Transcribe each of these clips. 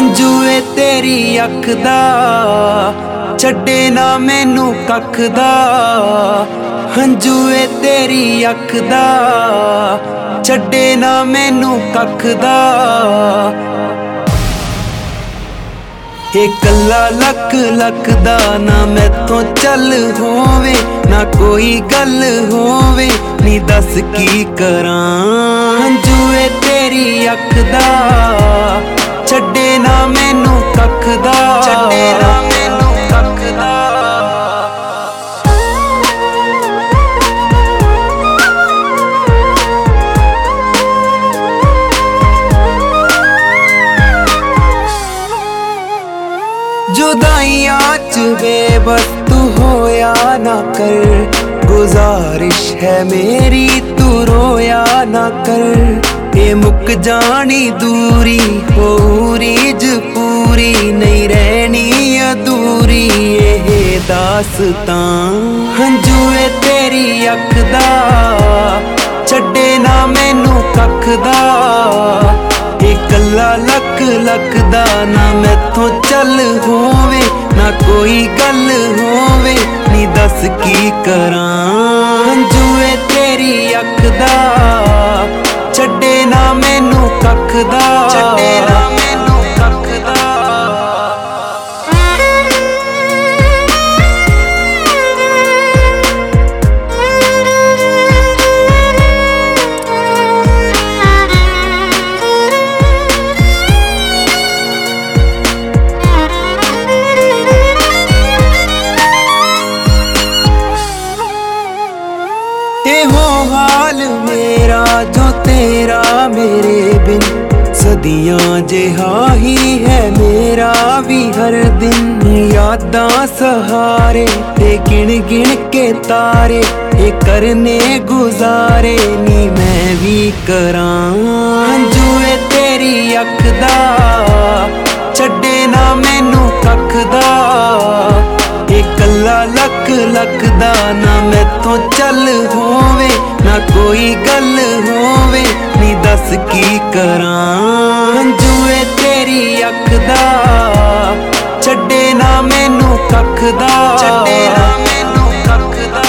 ਹੰਝੂ ਏ ਤੇਰੀ ਅੱਖ ਦਾ ਛੱਡੇ ਨਾ ਮੈਨੂੰ ਕੱਖ ਦਾ। ਹੰਝੂ ਏ ਤੇਰੀ ਅੱਖ ਦਾ ਛੱਡੇ ਨਾ ਮੈਨੂੰ ਕੱਖ ਦਾ। ਇਹ ਕੱਲਾ ਲੱਖ ਲੱਖ ਦਾ ਨਾ ਮੈਥੋਂ ਚੱਲ ਹੋਵੇ, ਨਾ ਕੋਈ ਗੱਲ ਹੋਵੇ, ਨੀ ਦੱਸ ਕੀ ਕਰਾਂ। ਹੰਝੂ ਏ ਤੇਰੀ ਅੱਖ ਦਾ ਛੱਡੇ ਨਾ ਮੈਨੂੰ ਕੱਖ ਦਾ, ਛੱਡੇ ਨਾ ਮੈਨੂੰ ਕੱਖ ਦਾ। जुदाइयां च बेबस तू होया ना कर, गुजारिश है मेरी तू रोया ना कर। ये मुक जानी दूरी हो रीज पूरी, नहीं रहनी अधूरी ये दास्तां। हंझू ए तेरी अख दा छड्डे ना मैनू कख दा। कला लख लख दा ना मैथों चल होवे, ना कोई गल होवे, नी दस की करां। हंझू ए तेरी अख दा छड्डे ना मैनू कख दा, छड्डे ना मैनू कख दा। हो हाल मेरा जो तेरा मेरे बिन, सदियां जिहा ही है मेरा भी हर दिन। यादां सहारे ते गिन गिन के तारे, ये करने गुजारे नी मैं भी करां। हंझू ए तेरी अख दा छड्डे ना मैनू कख दा। कला लख लख दा ना मैथों चल होवे, ना कोई गल होवे, नी दस की करां। हंझू ए तेरी अख दा छड्डे ना मैनू कख दा, छड्डे ना मैनू कख दा।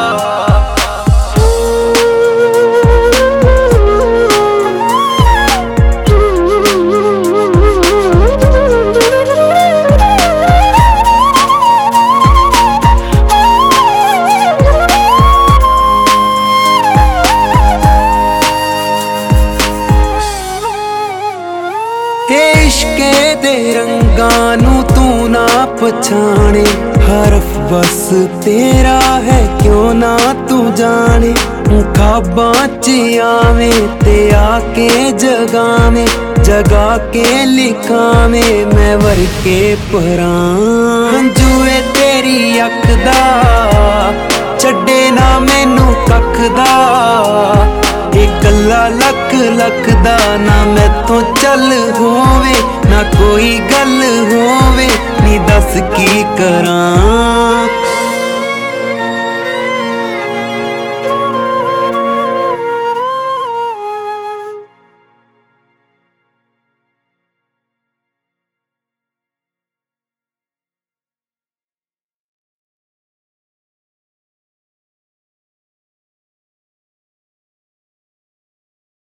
इश्के दे रंगां नू तू ना पछाणे, हरफ बस तेरा है क्यों ना तू जाने। ख्वाबां च आवें ते आके जगावें, जगा के लिखावें मैं वर के परां। हंझू ए तेरी अख दा छड्डे ना मैनू कख दा। कला लख लख दा ना मैथों चल होवे, ना कोई गल होवे, नी दस की करां।